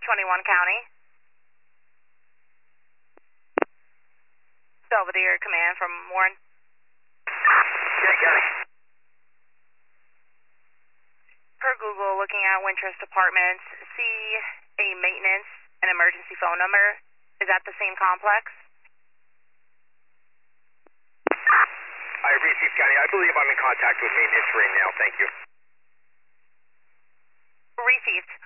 21 County. Belvedere Command from Warren. Yeah, Gary. Per Google, looking at Wintrust Apartments, see a maintenance and emergency phone number. Is that the same complex? I received, County. I believe I'm in contact with maintenance right now. Thank you. Received.